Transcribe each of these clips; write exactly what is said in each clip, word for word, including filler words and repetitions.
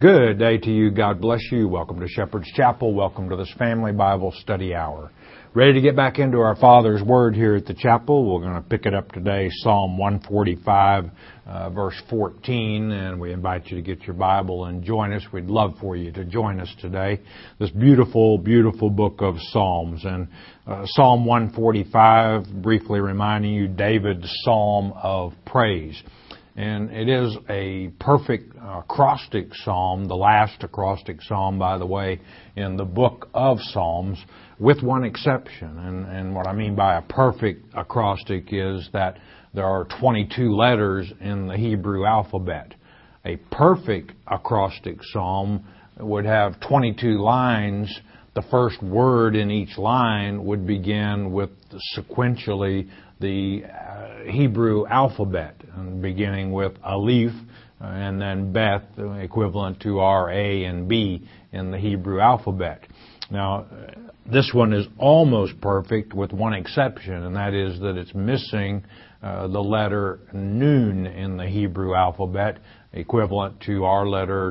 Good day to you. God bless you. Welcome to Shepherd's Chapel. Welcome to this Family Bible Study Hour. Ready to get back into our Father's Word here at the chapel. We're going to pick it up today, Psalm one forty-five, uh, verse fourteen, and we invite you to get your Bible and join us. We'd love for you to join us today. This beautiful, beautiful book of Psalms. And uh, Psalm one forty-five, briefly reminding you, David's Psalm of Praise. And it is a perfect acrostic psalm, the last acrostic psalm, by the way, in the book of Psalms, with one exception. And, and what I mean by a perfect acrostic is that there are twenty-two letters in the Hebrew alphabet. A perfect acrostic psalm would have twenty-two lines. The first word in each line would begin with sequentially the uh, Hebrew alphabet, beginning with Aleph uh, and then Beth, equivalent to R, A, and B in the Hebrew alphabet. Now, this one is almost perfect with one exception, and that is that it's missing uh, the letter Nun in the Hebrew alphabet, equivalent to our letter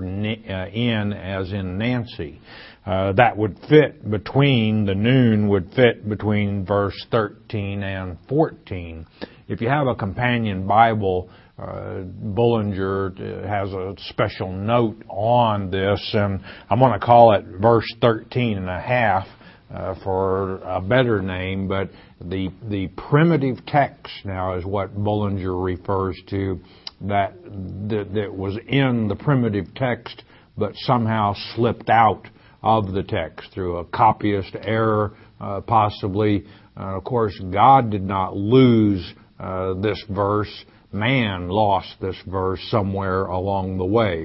N as in Nancy. Uh, that would fit between, the Nun would fit between verse thirteen and fourteen. If you have a companion Bible, uh, Bullinger has a special note on this, and I'm going to call it verse thirteen and a half uh, for a better name, but the, the primitive text now is what Bullinger refers to, that, that, that was in the primitive text but somehow slipped out of the text through a copyist error, uh, possibly. Uh, of course, God did not lose uh, this verse. Man lost this verse somewhere along the way.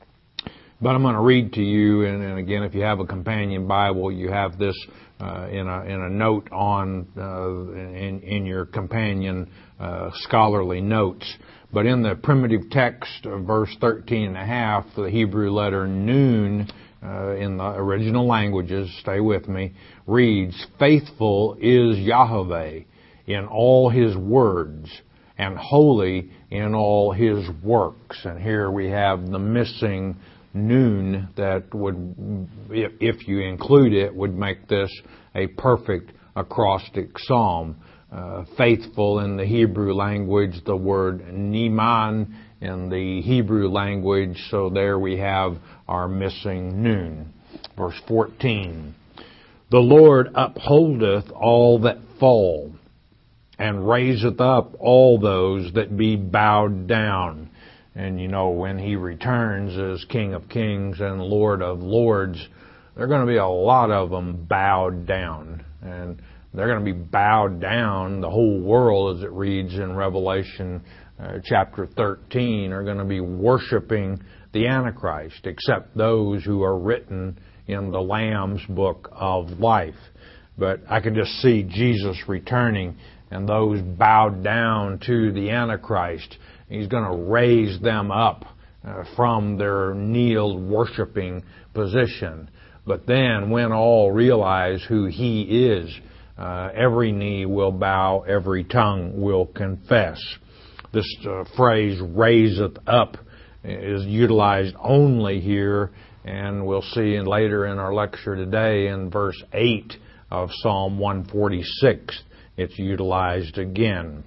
But I'm going to read to you, and, and again, if you have a companion Bible, you have this uh, in a in a note on uh, in in your companion uh, scholarly notes. But in the primitive text of verse thirteen and a half, the Hebrew letter Nun, Uh, in the original languages, stay with me, reads, "Faithful is Yahweh in all His words, and holy in all His works." And here we have the missing Nun that would, if, if you include it, would make this a perfect acrostic psalm. Uh, faithful in the Hebrew language, the word Neman in the Hebrew language, so there we have our missing Nun. Verse fourteen, "The Lord upholdeth all that fall, and raiseth up all those that be bowed down." And you know, when He returns as King of Kings and Lord of Lords, there are going to be a lot of them bowed down. And they're going to be bowed down. The whole world, as it reads in Revelation uh, chapter thirteen, are going to be worshiping the Antichrist, except those who are written in the Lamb's book of life. But I can just see Jesus returning, and those bowed down to the Antichrist, He's going to raise them up uh, from their kneeled worshiping position. But then, when all realize who He is, Uh, every knee will bow, every tongue will confess. This uh, phrase, "raiseth up," is utilized only here, and we'll see in, later in our lecture today in verse eight of Psalm one forty-six, it's utilized again.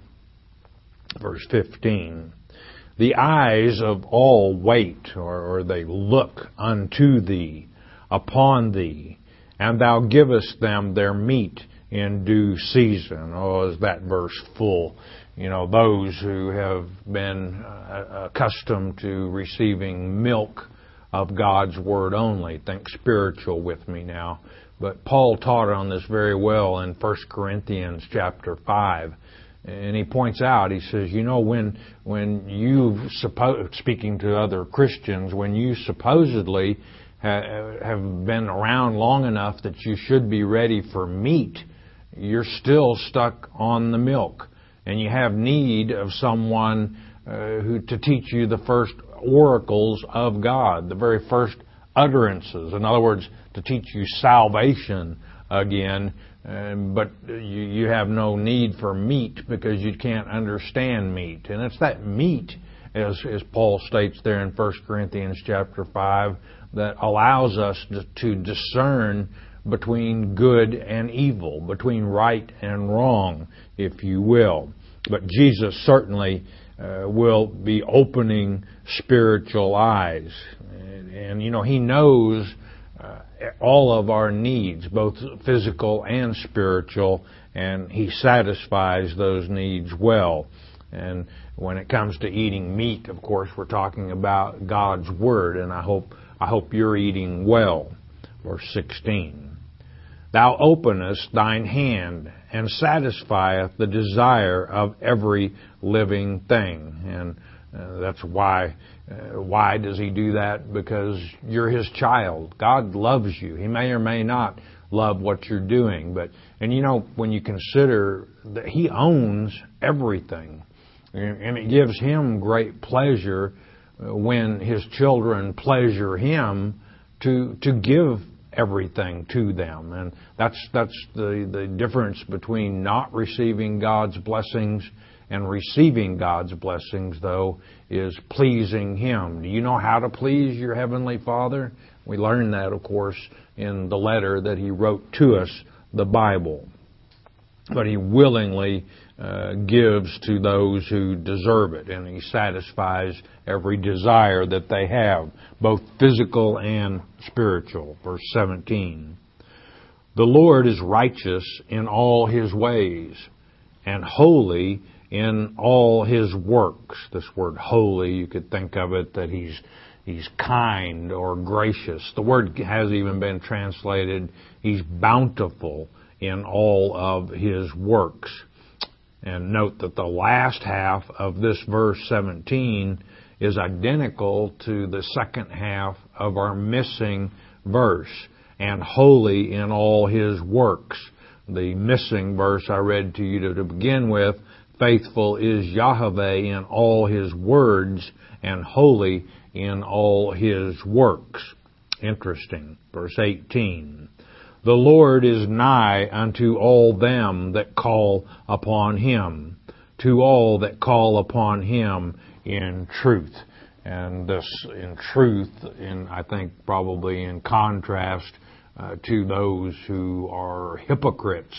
Verse fifteen, "The eyes of all wait," or, or they look unto Thee, upon Thee, and Thou givest them their meat in due season. Oh, is that verse full? You know, those who have been uh, accustomed to receiving milk of God's Word only. Think spiritual with me now. But Paul taught on this very well in First Corinthians chapter five. And he points out, he says, you know, when when you, suppo- speaking to other Christians, when you supposedly ha- have been around long enough that you should be ready for meat, you're still stuck on the milk, and you have need of someone uh, who to teach you the first oracles of God, the very first utterances. In other words, to teach you salvation again, um, but you, you have no need for meat because you can't understand meat. And it's that meat as, as Paul states there in First Corinthians chapter five, that allows us to, to discern between good and evil, between right and wrong, if you will. But Jesus certainly uh, will be opening spiritual eyes. And, and you know, He knows uh, all of our needs, both physical and spiritual, and He satisfies those needs well. And when it comes to eating meat, of course, we're talking about God's Word, and I hope I hope you're eating well. Verse sixteen. Thou openest thine hand and satisfieth the desire of every living thing. And uh, that's why, uh, why does He do that? Because you're His child. God loves you. He may or may not love what you're doing. But, and you know, when you consider that He owns everything, and it gives Him great pleasure when His children pleasure Him to, to give everything to them. And that's that's the, the difference between not receiving God's blessings and receiving God's blessings, though, is pleasing Him. Do you know how to please your Heavenly Father? We learn that, of course, in the letter that He wrote to us, the Bible. But He willingly uh, gives to those who deserve it, and He satisfies every desire that they have, both physical and spiritual. Verse seventeen. The Lord is righteous in all His ways, and holy in all His works. This word holy, you could think of it that He's He's kind or gracious. The word has even been translated, He's bountiful in all of His works. And note that the last half of this verse seventeen is identical to the second half of our missing verse, and holy in all His works. The missing verse I read to you to, to begin with, faithful is Yahweh in all His words, and holy in all His works. Interesting. Verse eighteen. The Lord is nigh unto all them that call upon Him, to all that call upon Him in truth. And this in truth, in I think probably in contrast uh, to those who are hypocrites.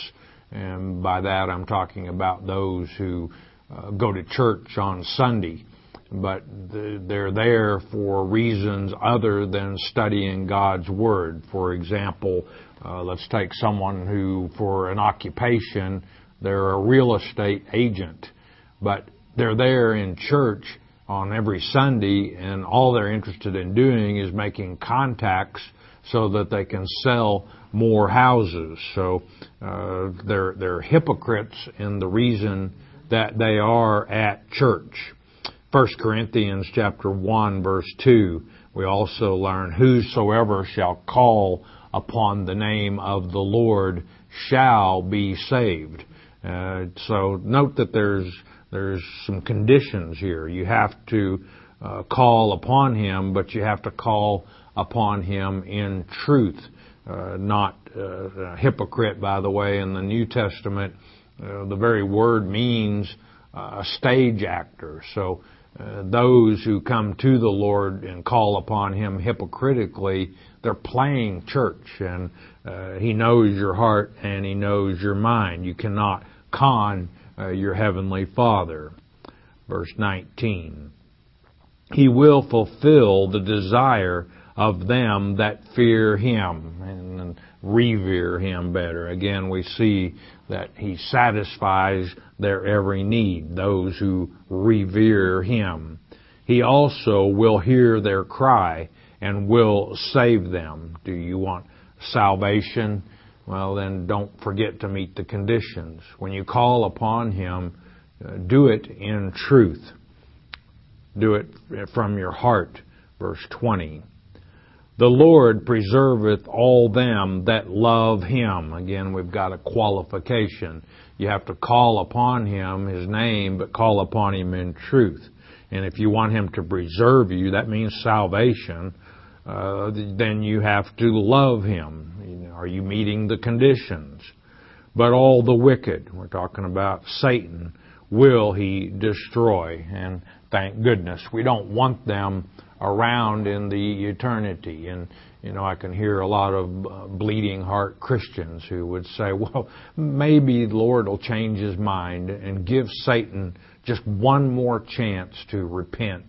And by that I'm talking about those who uh, go to church on Sunday, but they're there for reasons other than studying God's Word. For example, uh, let's take someone who, for an occupation, they're a real estate agent, but they're there in church on every Sunday, and all they're interested in doing is making contacts so that they can sell more houses. So uh, they're they're hypocrites in the reason that they are at church. First Corinthians chapter one, verse two, we also learn, whosoever shall call upon the name of the Lord shall be saved. Uh, so note that there's there's some conditions here. You have to uh, call upon Him, but you have to call upon Him in truth. Uh, not uh, a hypocrite, by the way, in the New Testament. Uh, the very word means uh, a stage actor. So uh, those who come to the Lord and call upon Him hypocritically, they're playing church, and uh, He knows your heart and He knows your mind. You cannot con uh, your Heavenly Father. Verse nineteen. He will fulfill the desire of them that fear Him, and revere Him better. Again, we see that He satisfies their every need, those who revere Him. He also will hear their cry and will save them. Do you want salvation? Well, then don't forget to meet the conditions. When you call upon Him, uh, do it in truth. Do it from your heart. Verse twenty. The Lord preserveth all them that love Him. Again, we've got a qualification. You have to call upon Him, His name, but call upon Him in truth. And if you want Him to preserve you, that means salvation, uh, then you have to love Him. You know, are you meeting the conditions? But all the wicked, we're talking about Satan, will He destroy. And thank goodness. We don't want them around in the eternity. And, you know, I can hear a lot of uh, bleeding heart Christians who would say, well, maybe the Lord will change His mind and give Satan just one more chance to repent.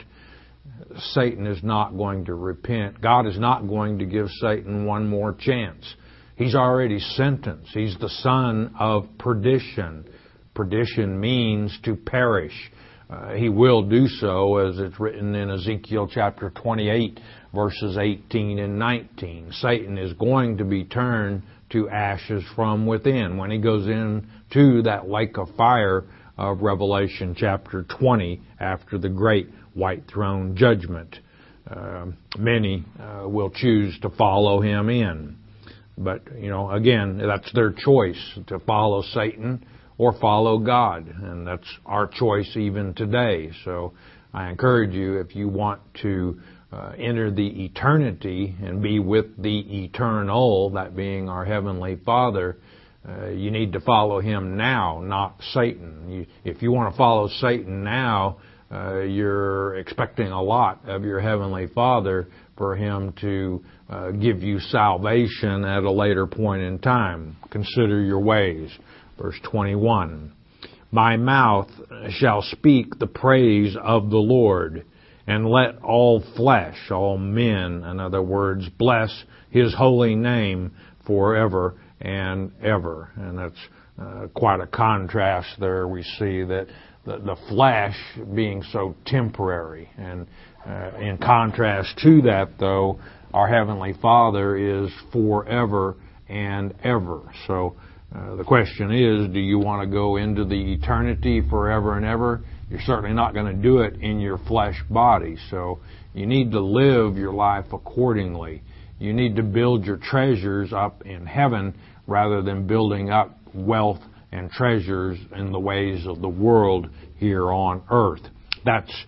Satan is not going to repent. God is not going to give Satan one more chance. He's already sentenced. He's the son of perdition. Perdition means to perish. Uh, he will do so, as it's written in Ezekiel chapter twenty-eight, verses eighteen and nineteen. Satan is going to be turned to ashes from within when he goes into that lake of fire of Revelation chapter twenty after the great white throne judgment. Uh, many uh, will choose to follow him in. But, you know, again, that's their choice, to follow Satan or follow God. And that's our choice even today. So I encourage you, if you want to uh, enter the eternity and be with the eternal, that being our Heavenly Father, uh, you need to follow Him now, not Satan. You, if you want to follow Satan now, uh, you're expecting a lot of your Heavenly Father for Him to uh, give you salvation at a later point in time. Consider your ways. Verse twenty-one, my mouth shall speak the praise of the Lord, and let all flesh, all men, in other words, bless His holy name forever and ever. And that's uh, quite a contrast there. We see that the, the flesh being so temporary. And uh, in contrast to that, though, our Heavenly Father is forever and ever. So Uh, the question is, do you want to go into the eternity forever and ever? You're certainly not going to do it in your flesh body. So you need to live your life accordingly. You need to build your treasures up in heaven rather than building up wealth and treasures in the ways of the world here on earth. That's